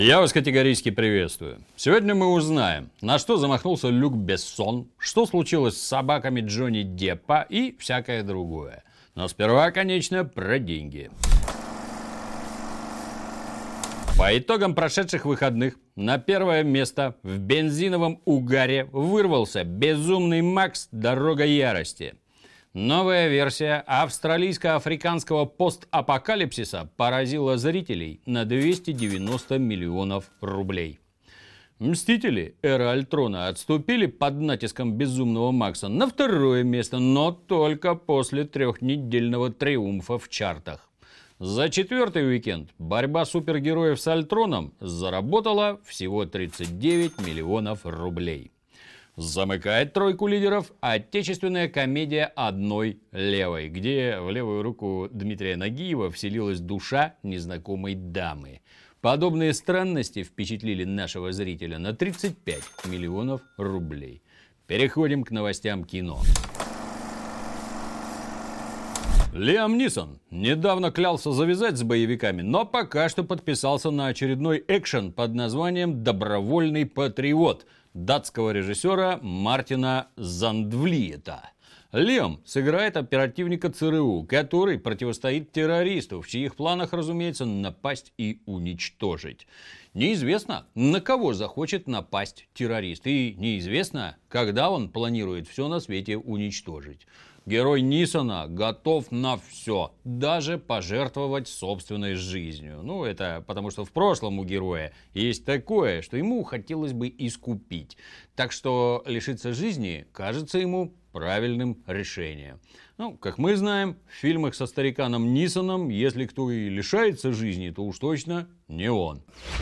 Я вас категорически приветствую. Сегодня мы узнаем, на что замахнулся Люк Бессон, что случилось с собаками Джонни Деппа и всякое другое. Но сперва, конечно, про деньги. По итогам прошедших выходных на первое место в бензиновом угаре вырвался «Безумный Макс. Дорога ярости». Новая версия австралийско-африканского постапокалипсиса поразила зрителей на 290 миллионов рублей. Мстители Эры Альтрона отступили под натиском Безумного Макса на второе место, но только после трехнедельного триумфа в чартах. За четвертый уикенд борьба супергероев с Альтроном заработала всего 39 миллионов рублей. Замыкает тройку лидеров отечественная комедия «Одной левой», где в левую руку Дмитрия Нагиева вселилась душа незнакомой дамы. Подобные странности впечатлили нашего зрителя на 35 миллионов рублей. Переходим к новостям кино. Лиам Нисон недавно клялся завязать с боевиками, но пока что подписался на очередной экшен под названием «Добровольный патриот» датского режиссера Мартина Зандвлиета. Лиам сыграет оперативника ЦРУ, который противостоит террористу, в чьих планах, разумеется, напасть и уничтожить. Неизвестно, на кого захочет напасть террорист, и неизвестно, когда он планирует все на свете уничтожить. Герой Нисона готов на все, даже пожертвовать собственной жизнью. Ну, это потому что в прошлом у героя есть такое, что ему хотелось бы искупить. Так что лишиться жизни кажется ему правильным решением. Ну, как мы знаем, в фильмах со стариканом Нисоном, если кто и лишается жизни, то уж точно не он.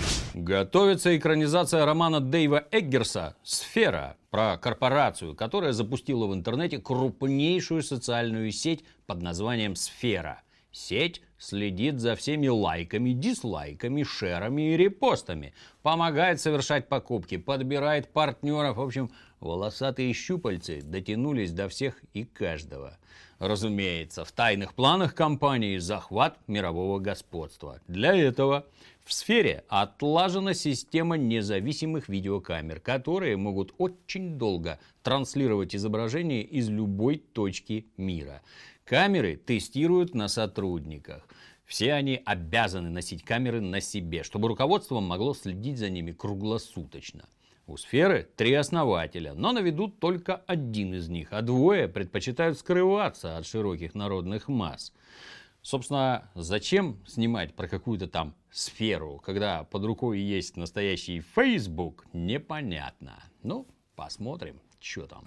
Готовится экранизация романа Дэйва Эггерса «Сфера» про корпорацию, которая запустила в интернете крупнейшую социальную сеть под названием «Сфера». Сеть следит за всеми лайками, дизлайками, шерами и репостами, помогает совершать покупки, подбирает партнеров. В общем, волосатые щупальцы дотянулись до всех и каждого. Разумеется, в тайных планах компании захват мирового господства. Для этого в «Сфере» отлажена система независимых видеокамер, которые могут очень долго транслировать изображение из любой точки мира. Камеры тестируют на сотрудниках. Все они обязаны носить камеры на себе, чтобы руководство могло следить за ними круглосуточно. У «Сферы» 3 основателя, но на виду только один из них, а двое предпочитают скрываться от широких народных масс. Собственно, зачем снимать про какую-то там сферу, когда под рукой есть настоящий Facebook, непонятно. Ну, посмотрим, что там.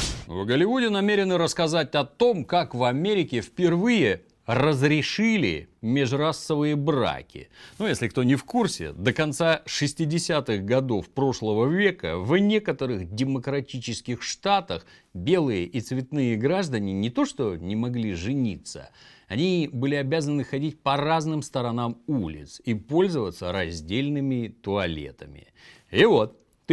В Голливуде намерены рассказать о том, как в Америке впервые разрешили межрасовые браки. Ну, если кто не в курсе, до конца 60-х годов прошлого века в некоторых демократических штатах белые и цветные граждане не то что не могли жениться, они были обязаны ходить по разным сторонам улиц и пользоваться раздельными туалетами. И вот, в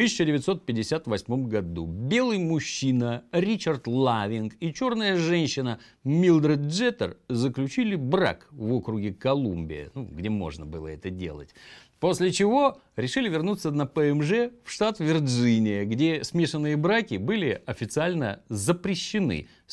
1958 году белый мужчина Ричард Лавинг и черная женщина Милдред Джеттер заключили брак в округе Колумбия, где можно было это делать. После чего решили вернуться на ПМЖ в штат Вирджиния, где смешанные браки были официально запрещены с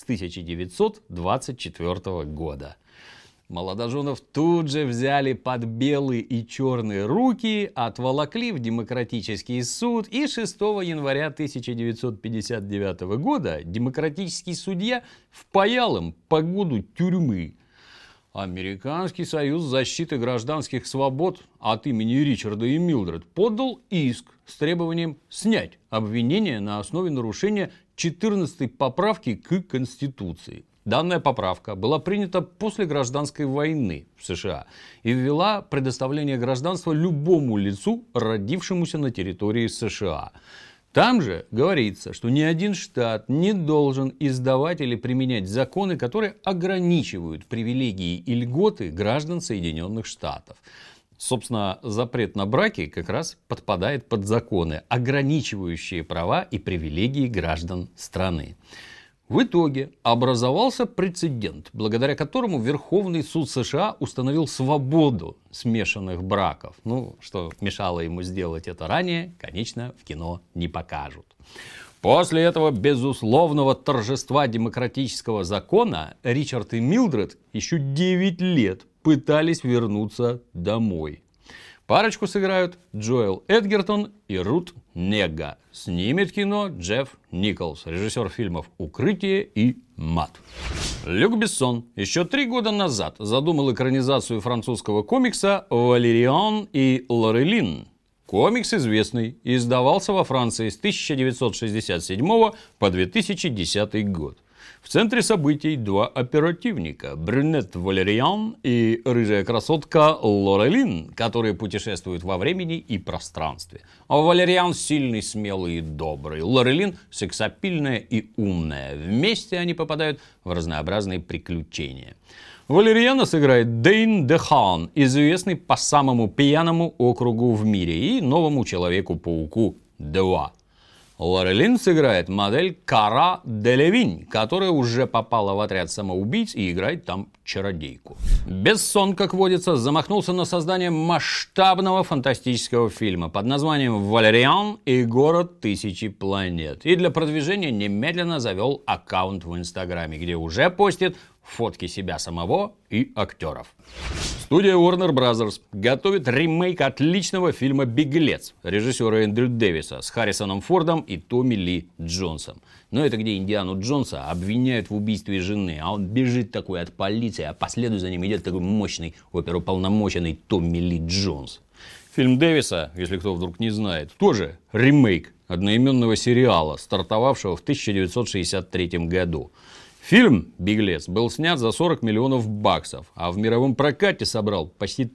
1924 года. Молодоженов тут же взяли под белые и черные руки, отволокли в демократический суд, и 6 января 1959 года демократический судья впаял им погоду тюрьмы. Американский союз защиты гражданских свобод от имени Ричарда и Милдред подал иск с требованием снять обвинение на основе нарушения 14-й поправки к Конституции. Данная поправка была принята после гражданской войны в США и ввела предоставление гражданства любому лицу, родившемуся на территории США. Там же говорится, что ни один штат не должен издавать или применять законы, которые ограничивают привилегии и льготы граждан Соединенных Штатов. Собственно, запрет на браки как раз подпадает под законы, ограничивающие права и привилегии граждан страны. В итоге образовался прецедент, благодаря которому Верховный суд США установил свободу смешанных браков. Ну, что мешало ему сделать это ранее, конечно, в кино не покажут. После этого безусловного торжества демократического закона Ричард и Милдред еще 9 лет пытались вернуться домой. Парочку сыграют Джоэл Эдгертон и Рут Негга. Снимет кино Джефф Николс, режиссер фильмов «Укрытие» и «Мат». Люк Бессон еще 3 года назад задумал экранизацию французского комикса «Валериан и Лорелин». Комикс известный, издавался во Франции с 1967 по 2010 год. В центре событий 2 оперативника – брюнет Валериан и рыжая красотка Лорелин, которые путешествуют во времени и пространстве. Валериан сильный, смелый и добрый, Лорелин сексапильная и умная. Вместе они попадают в разнообразные приключения. Валериана сыграет Дэйн Дехан, известный по самому пьяному округу в мире и новому Человеку-пауку 2. Лорелин сыграет модель Кара Делевинь, которая уже попала в отряд самоубийц и играет там чародейку. Бессон, как водится, замахнулся на создание масштабного фантастического фильма под названием «Валериан и город тысячи планет». И для продвижения немедленно завел аккаунт в Инстаграме, где уже постит фотки себя самого и актеров. Студия Warner Bros. Готовит ремейк отличного фильма «Беглец» режиссера Эндрю Дэвиса с Харрисоном Фордом и Томми Ли Джонсом. Но это где Индиану Джонса обвиняют в убийстве жены, а он бежит такой от полиции, а по следу за ним идет такой мощный оперуполномоченный Томми Ли Джонс. Фильм Дэвиса, если кто вдруг не знает, тоже ремейк одноименного сериала, стартовавшего в 1963 году. Фильм «Беглец» был снят за 40 миллионов баксов, а в мировом прокате собрал почти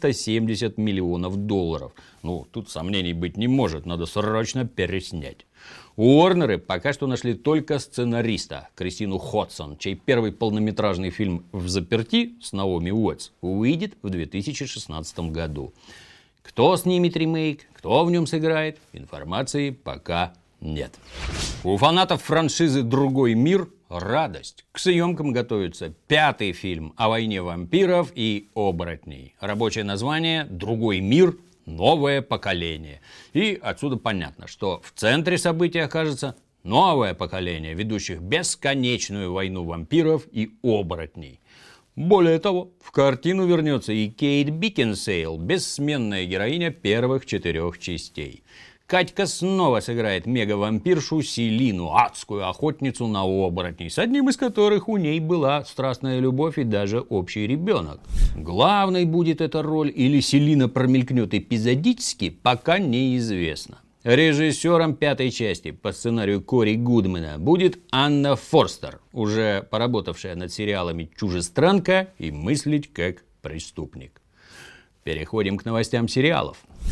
370 миллионов долларов. Ну, тут сомнений быть не может, надо срочно переснять. Уорнеры пока что нашли только сценариста Кристину Ходсон, чей первый полнометражный фильм «Взаперти» с Наоми Уотс выйдет в 2016 году. Кто снимет ремейк, кто в нем сыграет, информации пока нет. У фанатов франшизы «Другой мир» радость. К съемкам готовится 5-й фильм о войне вампиров и оборотней. Рабочее название «Другой мир. Новое поколение». И отсюда понятно, что в центре событий окажется новое поколение, ведущих бесконечную войну вампиров и оборотней. Более того, в картину вернется и Кейт Бекинсейл, бессменная героиня первых 4 частей. Катька снова сыграет мега-вампиршу Селину, адскую охотницу на оборотней, с одним из которых у ней была страстная любовь и даже общий ребенок. Главной будет эта роль или Селина промелькнет эпизодически, пока неизвестно. Режиссером 5-й части по сценарию Кори Гудмана будет Анна Форстер, уже поработавшая над сериалами «Чужестранка» и «Мыслить как преступник». Переходим к новостям сериалов.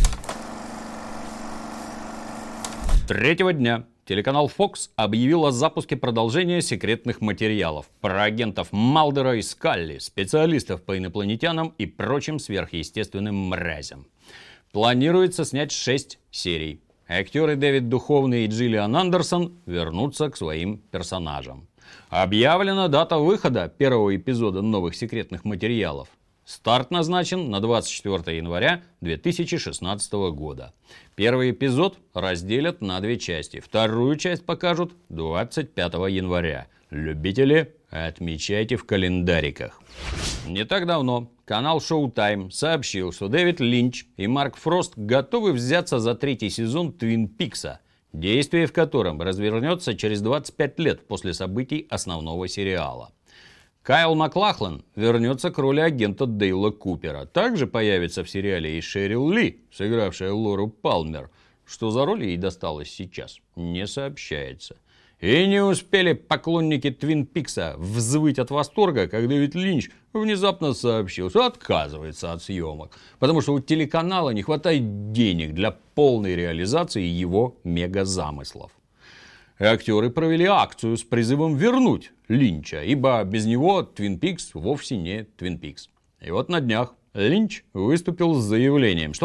3-го дня телеканал Fox объявил о запуске продолжения секретных материалов про агентов Малдера и Скалли, специалистов по инопланетянам и прочим сверхъестественным мразям. Планируется снять 6 серий. Актеры Дэвид Духовный и Джиллиан Андерсон вернутся к своим персонажам. Объявлена дата выхода первого эпизода новых секретных материалов. Старт назначен на 24 января 2016 года. Первый эпизод разделят на 2 части. Вторую часть покажут 25 января. Любители, отмечайте в календариках. Не так давно канал Showtime сообщил, что Дэвид Линч и Марк Фрост готовы взяться за 3-й сезон Твин Пикса, действие в котором развернется через 25 лет после событий основного сериала. Кайл Маклахлан вернется к роли агента Дейла Купера. Также появится в сериале и Шерил Ли, сыгравшая Лору Палмер. Что за роль ей досталось сейчас, не сообщается. И не успели поклонники Твин Пикса взвыть от восторга, как Дэвид Линч внезапно сообщил, что отказывается от съемок, потому что у телеканала не хватает денег для полной реализации его мегазамыслов. Актеры провели акцию с призывом вернуть Линча, ибо без него Твин Пикс вовсе не Твин Пикс. И вот на днях Линч выступил с заявлением, что он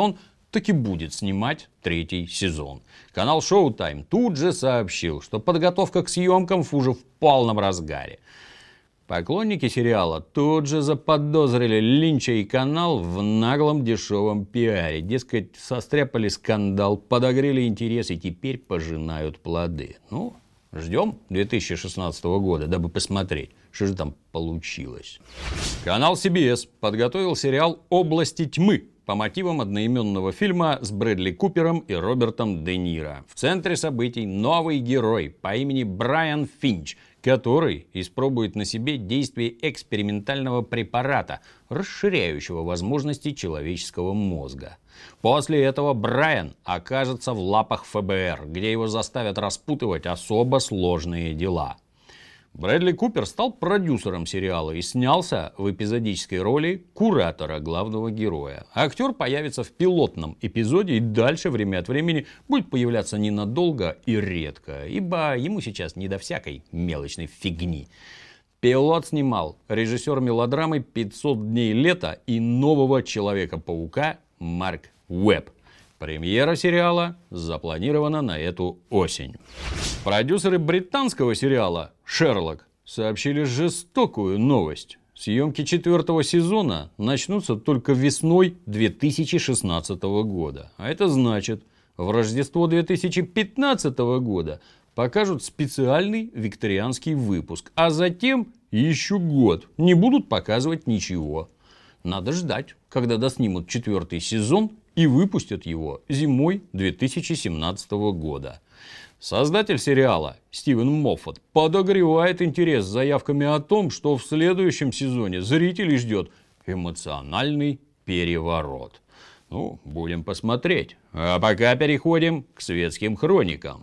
таки будет снимать 3-й сезон. Канал Showtime тут же сообщил, что подготовка к съемкам уже в полном разгаре. Поклонники сериала тут же заподозрили Линча и канал в наглом дешевом пиаре. Дескать, состряпали скандал, подогрели интерес и теперь пожинают плоды. Ну, ждем 2016 года, дабы посмотреть, что же там получилось. Канал CBS подготовил сериал «Области тьмы» по мотивам одноименного фильма с Брэдли Купером и Робертом Де Ниро. В центре событий новый герой по имени Брайан Финч, который испробует на себе действие экспериментального препарата, расширяющего возможности человеческого мозга. После этого Брайан окажется в лапах ФБР, где его заставят распутывать особо сложные дела. Брэдли Купер стал продюсером сериала и снялся в эпизодической роли куратора главного героя. Актер появится в пилотном эпизоде и дальше время от времени будет появляться ненадолго и редко, ибо ему сейчас не до всякой мелочной фигни. Пилот снимал режиссер мелодрамы «500 дней лета» и «Нового Человека-паука» Марк Уэбб. Премьера сериала запланирована на эту осень. Продюсеры британского сериала «Шерлок» сообщили жестокую новость. Съемки 4-го сезона начнутся только весной 2016 года. А это значит, в Рождество 2015 года покажут специальный викторианский выпуск, а затем еще год не будут показывать ничего. Надо ждать, когда доснимут 4-й сезон и выпустят его зимой 2017 года. Создатель сериала Стивен Моффат подогревает интерес с заявками о том, что в следующем сезоне зрителей ждет эмоциональный переворот. Ну, будем посмотреть. А пока переходим к светским хроникам.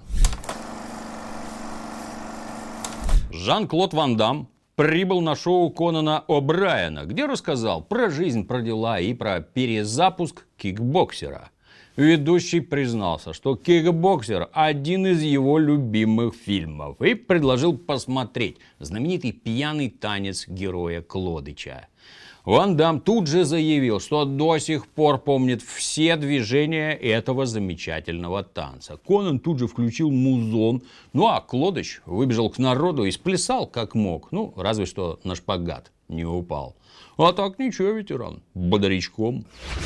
Жан-Клод Ван Дамм прибыл на шоу Конана О'Брайена, где рассказал про жизнь, про дела и про перезапуск «Кикбоксера». Ведущий признался, что «Кикбоксер» – один из его любимых фильмов, и предложил посмотреть знаменитый пьяный танец героя Клодыча. Ван Дамм тут же заявил, что до сих пор помнит все движения этого замечательного танца. Конан тут же включил музон, ну а Клодыч выбежал к народу и сплясал как мог, ну разве что на шпагат не упал. А так ничего, ветеран, бодрячком.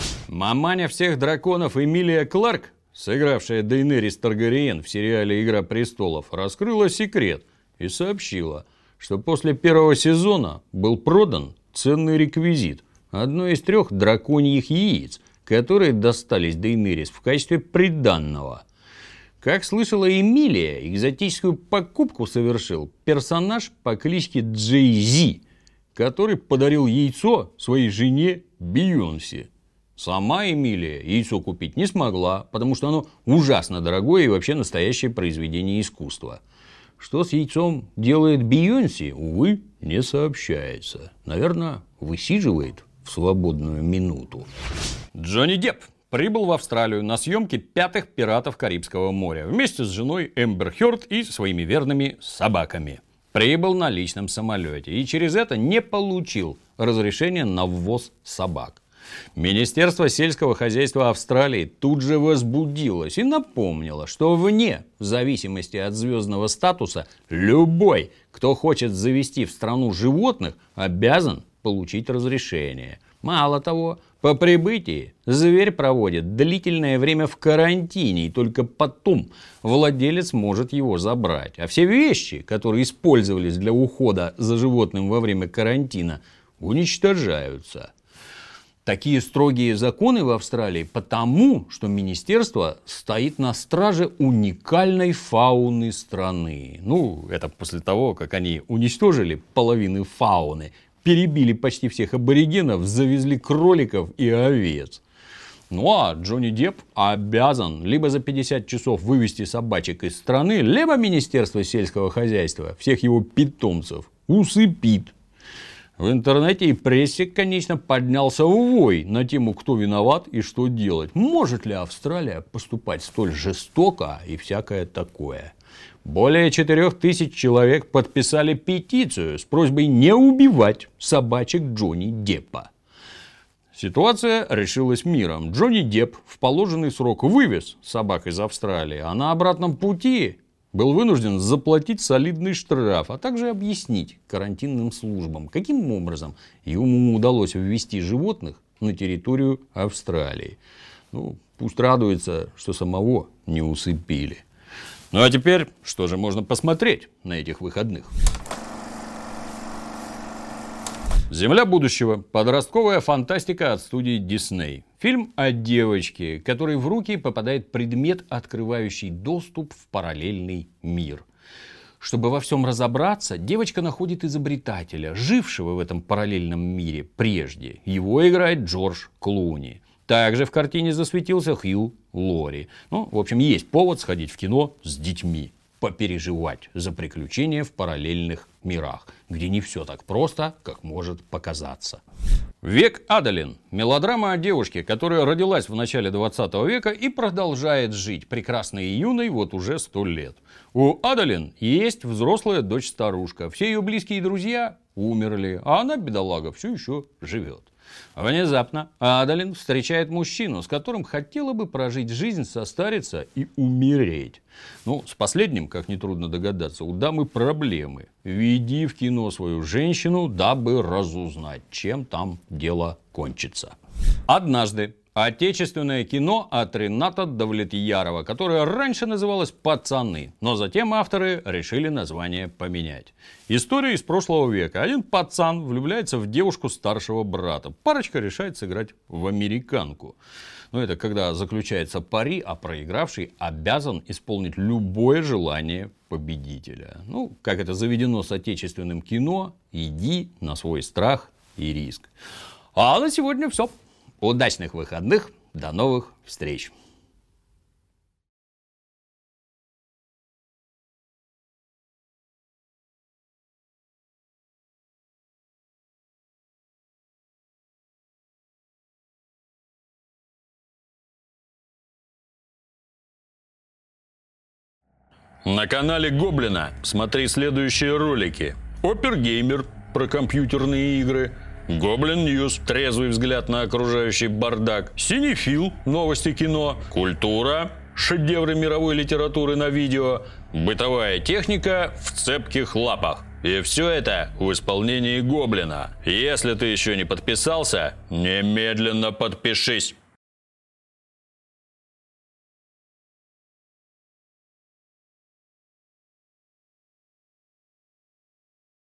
Маманя всех драконов Эмилия Кларк, сыгравшая Дейенерис Таргариен в сериале «Игра престолов», раскрыла секрет и сообщила, что после 1-го сезона был продан ценный реквизит – одно из 3 драконьих яиц, которые достались Дейенерис в качестве приданного. Как слышала Эмилия, экзотическую покупку совершил персонаж по кличке Джей-Зи, который подарил яйцо своей жене Бейонсе. Сама Эмилия яйцо купить не смогла, потому что оно ужасно дорогое и вообще настоящее произведение искусства. Что с яйцом делает Бейонсе, увы, не сообщается. Наверное, высиживает в свободную минуту. Джонни Депп прибыл в Австралию на съемки 5-х «Пиратов Карибского моря» вместе с женой Эмбер Хёрд и своими верными собаками. Прибыл на личном самолете и через это не получил разрешения на ввоз собак. Министерство сельского хозяйства Австралии тут же возбудилось и напомнило, что вне зависимости от звездного статуса любой, кто хочет завести в страну животных, обязан получить разрешение. Мало того, по прибытии зверь проводит длительное время в карантине, и только потом владелец может его забрать. А все вещи, которые использовались для ухода за животным во время карантина, уничтожаются. Такие строгие законы в Австралии потому, что министерство стоит на страже уникальной фауны страны. Ну, это после того, как они уничтожили половину фауны, перебили почти всех аборигенов, завезли кроликов и овец. Ну а Джонни Депп обязан либо за 50 часов вывести собачек из страны, либо Министерство сельского хозяйства всех его питомцев усыпит. В интернете и прессе, конечно, поднялся вой на тему, кто виноват и что делать. Может ли Австралия поступать столь жестоко и всякое такое? Более 4000 человек подписали петицию с просьбой не убивать собачек Джонни Деппа. Ситуация решилась миром. Джонни Депп в положенный срок вывез собак из Австралии, а на обратном пути был вынужден заплатить солидный штраф, а также объяснить карантинным службам, каким образом ему удалось ввести животных на территорию Австралии. Ну, пусть радуется, что самого не усыпили. Ну а теперь, что же можно посмотреть на этих выходных? «Земля будущего» – подростковая фантастика от студии Disney. Фильм о девочке, которой в руки попадает предмет, открывающий доступ в параллельный мир. Чтобы во всем разобраться, девочка находит изобретателя, жившего в этом параллельном мире прежде. Его играет Джордж Клуни. Также в картине засветился Хью Лори. Ну, в общем, есть повод сходить в кино с детьми, попереживать за приключения в параллельных мирах, где не все так просто, как может показаться. «Век Адалин» – мелодрама о девушке, которая родилась в начале 20 века и продолжает жить прекрасной и юной вот уже 100 лет. У Адалин есть взрослая дочь-старушка. Все ее близкие друзья умерли, а она, бедолага, все еще живет. Внезапно Адалин встречает мужчину, с которым хотела бы прожить жизнь, состариться и умереть. Ну, с последним, как нетрудно догадаться, у дамы проблемы. Веди в кино свою женщину, дабы разузнать, чем там дело кончится. Однажды отечественное кино от Рената Давлетьярова, которое раньше называлось «Пацаны», но затем авторы решили название поменять. История из прошлого века. Один пацан влюбляется в девушку старшего брата. Парочка решает сыграть в американку. Но это когда заключается пари, а проигравший обязан исполнить любое желание победителя. Ну, как это заведено с отечественным кино, иди на свой страх и риск. А на сегодня все. Удачных выходных, до новых встреч! На канале Гоблина смотри следующие ролики. Опергеймер про компьютерные игры. Гоблин Ньюс – трезвый взгляд на окружающий бардак. Синефил – новости кино. Культура – шедевры мировой литературы на видео. Бытовая техника в цепких лапах. И все это в исполнении Гоблина. Если ты еще не подписался, немедленно подпишись.